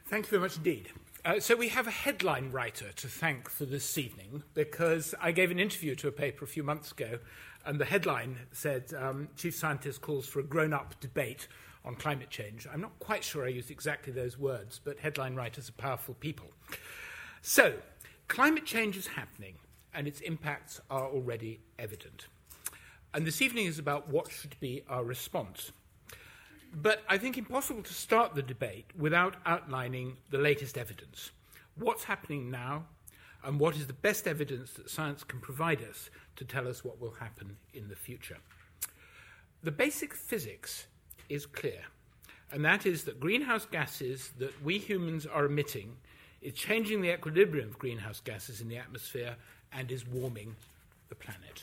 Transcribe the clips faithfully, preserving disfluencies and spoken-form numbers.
Thank you very much indeed. Uh, so we have a headline writer to thank for this evening, because I gave an interview to a paper a few months ago, and the headline said, um, Chief Scientist calls for a grown-up debate on climate change. I'm not quite sure I used exactly those words, but headline writers are powerful people. So, climate change is happening, and its impacts are already evident. And this evening is about what should be our response. But I think impossible to start the debate without outlining the latest evidence. What's happening now, and what is the best evidence that science can provide us to tell us what will happen in the future. The basic physics is clear, and that is that greenhouse gases that we humans are emitting is changing the equilibrium of greenhouse gases in the atmosphere and is warming the planet.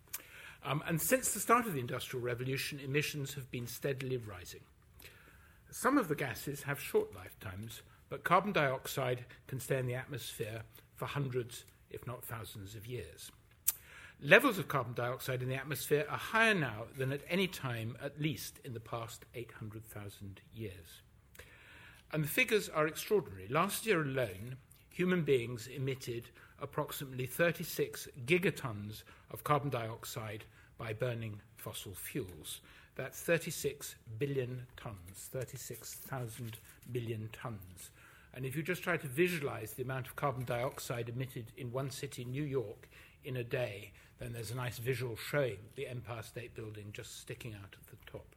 Um, and since the start of the Industrial Revolution, emissions have been steadily rising. Some of the gases have short lifetimes, but carbon dioxide can stay in the atmosphere for hundreds, if not thousands of years. Levels of carbon dioxide in the atmosphere are higher now than at any time, at least in the past eight hundred thousand years. And the figures are extraordinary. Last year alone, human beings emitted approximately thirty-six gigatons of carbon dioxide by burning fossil fuels. That's thirty-six billion tons, thirty-six thousand billion tons. And if you just try to visualize the amount of carbon dioxide emitted in one city, New York, in a day, then there's a nice visual showing the Empire State Building just sticking out at the top.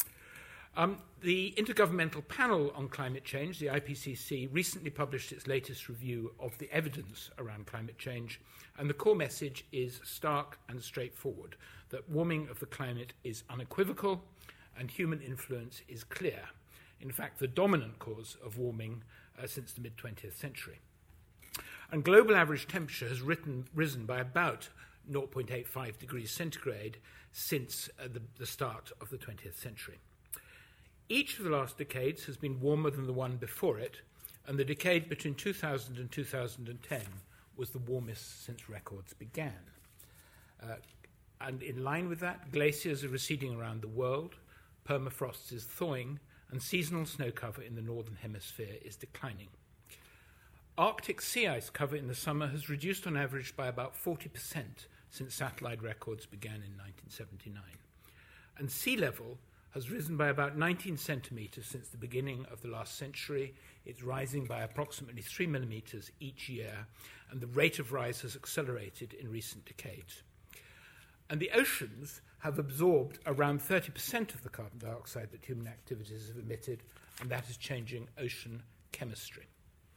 Um, the Intergovernmental Panel on Climate Change, the I P C C, recently published its latest review of the evidence around climate change, and the core message is stark and straightforward, that warming of the climate is unequivocal and human influence is clear. In fact, the dominant cause of warming uh, since the mid-twentieth century. And global average temperature has written, risen by about zero point eight five degrees centigrade since uh, the, the start of the twentieth century. Each of the last decades has been warmer than the one before it, and the decade between two thousand and two thousand ten was the warmest since records began. Uh, and in line with that, glaciers are receding around the world, permafrost is thawing, and seasonal snow cover in the northern hemisphere is declining. Arctic sea ice cover in the summer has reduced on average by about forty percent since satellite records began in nineteen seventy-nine. And sea level has risen by about nineteen centimetres since the beginning of the last century. It's rising by approximately three millimetres each year, and the rate of rise has accelerated in recent decades. And the oceans have absorbed around thirty percent of the carbon dioxide that human activities have emitted, and that is changing ocean chemistry.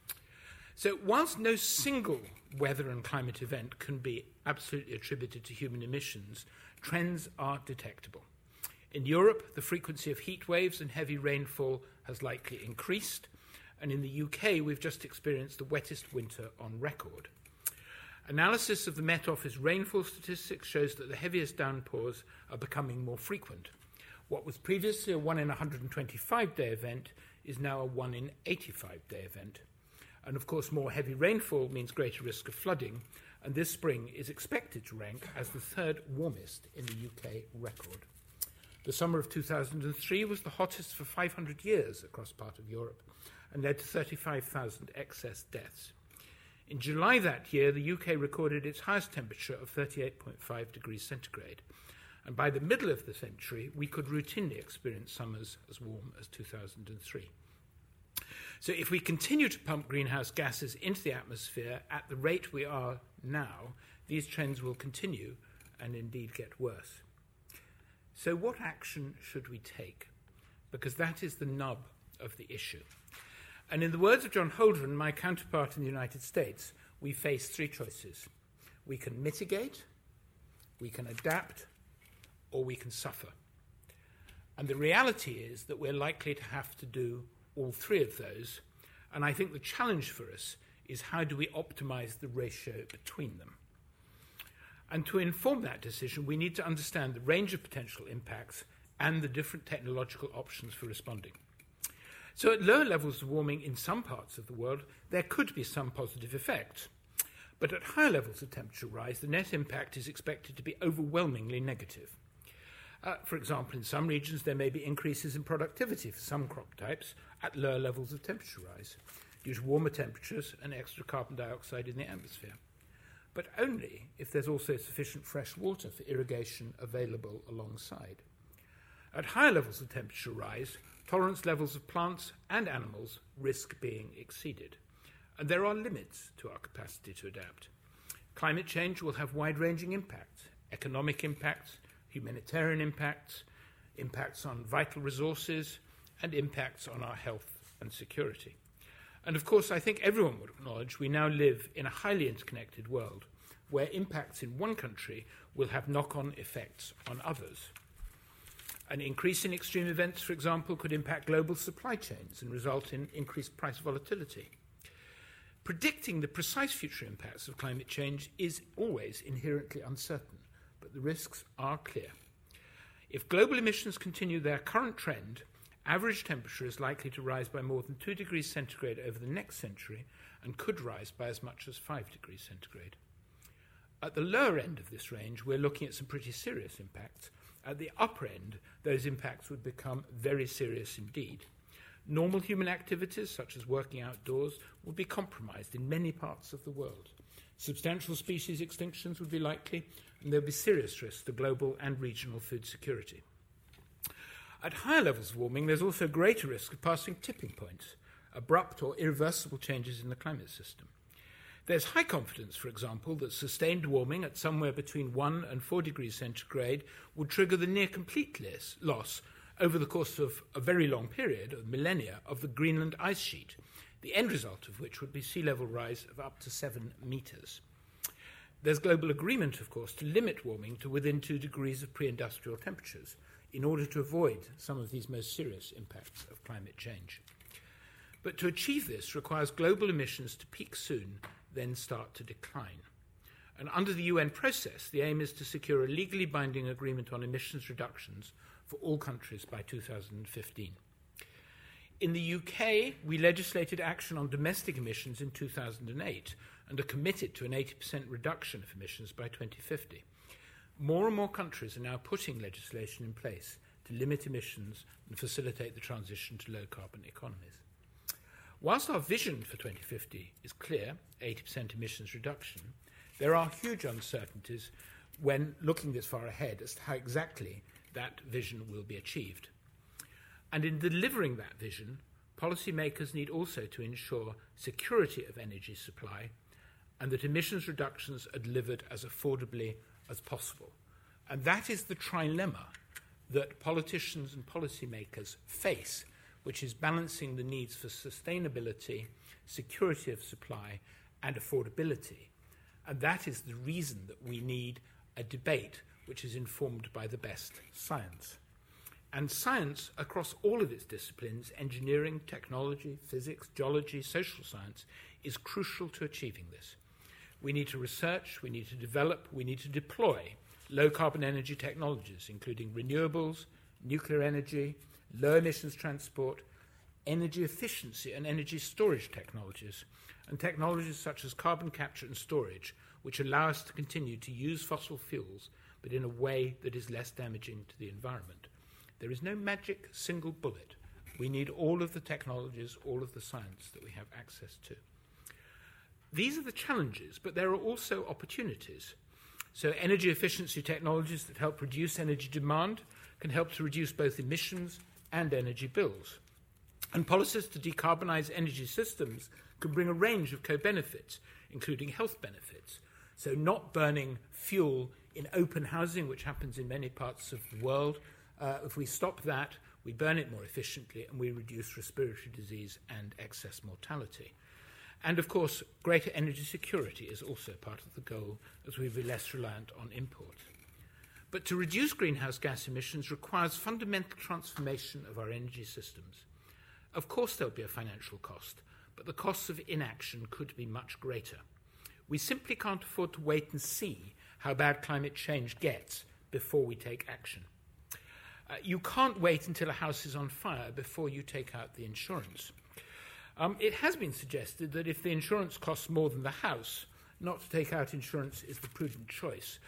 So whilst no single weather and climate event can be absolutely attributed to human emissions, trends are detectable. In Europe, the frequency of heat waves and heavy rainfall has likely increased, and in the U K, we've just experienced the wettest winter on record. Analysis of the Met Office rainfall statistics shows that the heaviest downpours are becoming more frequent. What was previously a one in one hundred twenty-five day event is now a one in eighty-five day event. And of course, more heavy rainfall means greater risk of flooding, and this spring is expected to rank as the third warmest in the U K record. The summer of two thousand three was the hottest for five hundred years across part of Europe and led to thirty-five thousand excess deaths. In July that year, the U K recorded its highest temperature of thirty-eight point five degrees centigrade, and by the middle of the century, we could routinely experience summers as warm as two thousand three. So if we continue to pump greenhouse gases into the atmosphere at the rate we are now, these trends will continue and indeed get worse. So what action should we take? Because that is the nub of the issue. And in the words of John Holdren, my counterpart in the United States, we face three choices. We can mitigate, we can adapt, or we can suffer. And the reality is that we're likely to have to do all three of those. And I think the challenge for us is how do we optimize the ratio between them? And to inform that decision, we need to understand the range of potential impacts and the different technological options for responding. So at lower levels of warming in some parts of the world, there could be some positive effects. But at higher levels of temperature rise, the net impact is expected to be overwhelmingly negative. Uh, for example, in some regions there may be increases in productivity for some crop types at lower levels of temperature rise due to warmer temperatures and extra carbon dioxide in the atmosphere, but only if there's also sufficient fresh water for irrigation available alongside. At higher levels of temperature rise, tolerance levels of plants and animals risk being exceeded, and there are limits to our capacity to adapt. Climate change will have wide-ranging impacts: economic impacts, humanitarian impacts, impacts on vital resources, and impacts on our health and security. And of course, I think everyone would acknowledge we now live in a highly interconnected world where impacts in one country will have knock-on effects on others. An increase in extreme events, for example, could impact global supply chains and result in increased price volatility. Predicting the precise future impacts of climate change is always inherently uncertain, but the risks are clear. If global emissions continue their current trend, average temperature is likely to rise by more than two degrees centigrade over the next century and could rise by as much as five degrees centigrade. At the lower end of this range, we're looking at some pretty serious impacts. At the upper end, those impacts would become very serious indeed. Normal human activities, such as working outdoors, would be compromised in many parts of the world. Substantial species extinctions would be likely, and there would be serious risks to global and regional food security. At higher levels of warming, there's also greater risk of passing tipping points, abrupt or irreversible changes in the climate system. There's high confidence, for example, that sustained warming at somewhere between one and four degrees centigrade would trigger the near-complete loss over the course of a very long period, of millennia, of the Greenland ice sheet, the end result of which would be sea level rise of up to seven metres. There's global agreement, of course, to limit warming to within two degrees of pre-industrial temperatures in order to avoid some of these most serious impacts of climate change. But to achieve this requires global emissions to peak soon, then start to decline. And under the U N process, the aim is to secure a legally binding agreement on emissions reductions for all countries by two thousand fifteen. In the U K, we legislated action on domestic emissions in two thousand eight and are committed to an eighty percent reduction of emissions by twenty fifty. More and more countries are now putting legislation in place to limit emissions and facilitate the transition to low-carbon economies. Whilst our vision for twenty fifty is clear, eighty percent emissions reduction, there are huge uncertainties when looking this far ahead as to how exactly that vision will be achieved. And in delivering that vision, policymakers need also to ensure security of energy supply and that emissions reductions are delivered as affordably as possible. And that is the trilemma that politicians and policymakers face, which is balancing the needs for sustainability, security of supply, and affordability. And that is the reason that we need a debate which is informed by the best science. And science, across all of its disciplines, engineering, technology, physics, geology, social science, is crucial to achieving this. We need to research, we need to develop, we need to deploy low-carbon energy technologies, including renewables, nuclear energy, low-emissions transport, energy efficiency and energy storage technologies, and technologies such as carbon capture and storage, which allow us to continue to use fossil fuels, but in a way that is less damaging to the environment. There is no magic single bullet. We need all of the technologies, all of the science that we have access to. These are the challenges, but there are also opportunities. So energy efficiency technologies that help reduce energy demand can help to reduce both emissions and energy bills. And policies to decarbonize energy systems can bring a range of co-benefits, including health benefits. So not burning fuel in open housing, which happens in many parts of the world. Uh, if we stop that, we burn it more efficiently and we reduce respiratory disease and excess mortality. And of course, greater energy security is also part of the goal as we be less reliant on imports. But to reduce greenhouse gas emissions requires fundamental transformation of our energy systems. Of course there'll be a financial cost, but the costs of inaction could be much greater. We simply can't afford to wait and see how bad climate change gets before we take action. Uh, you can't wait until a house is on fire before you take out the insurance. Um, it has been suggested that if the insurance costs more than the house, not to take out insurance is the prudent choice.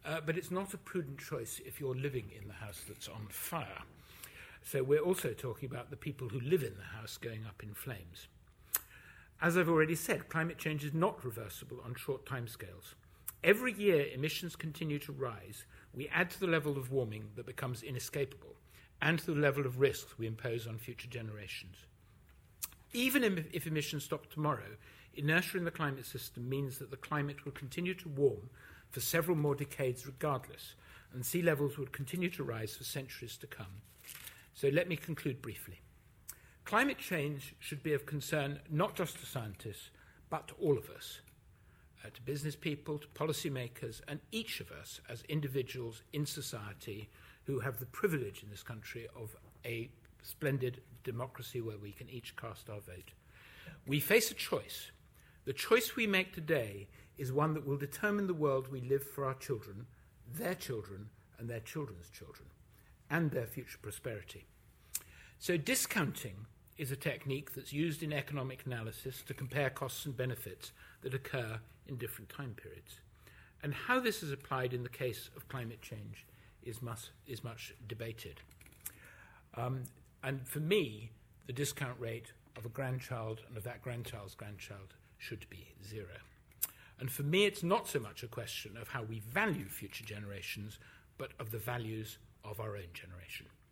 uh, but it's not a prudent choice if you're living in the house that's on fire. So we're also talking about the people who live in the house going up in flames. As I've already said, climate change is not reversible on short timescales. Every year emissions continue to rise. We add to the level of warming that becomes inescapable and to the level of risks we impose on future generations. Even if emissions stop tomorrow, inertia in the climate system means that the climate will continue to warm for several more decades regardless, and sea levels will continue to rise for centuries to come. So let me conclude briefly. Climate change should be of concern not just to scientists, but to all of us, uh, to business people, to policymakers, and each of us as individuals in society who have the privilege in this country of a splendid democracy where we can each cast our vote. We face a choice. The choice we make today is one that will determine the world we live for our children, their children, and their children's children, and their future prosperity. So discounting is a technique that's used in economic analysis to compare costs and benefits that occur in different time periods. And how this is applied in the case of climate change is much, is much debated. Um, and for me, the discount rate of a grandchild and of that grandchild's grandchild should be zero. And for me, it's not so much a question of how we value future generations, but of the values of our own generation.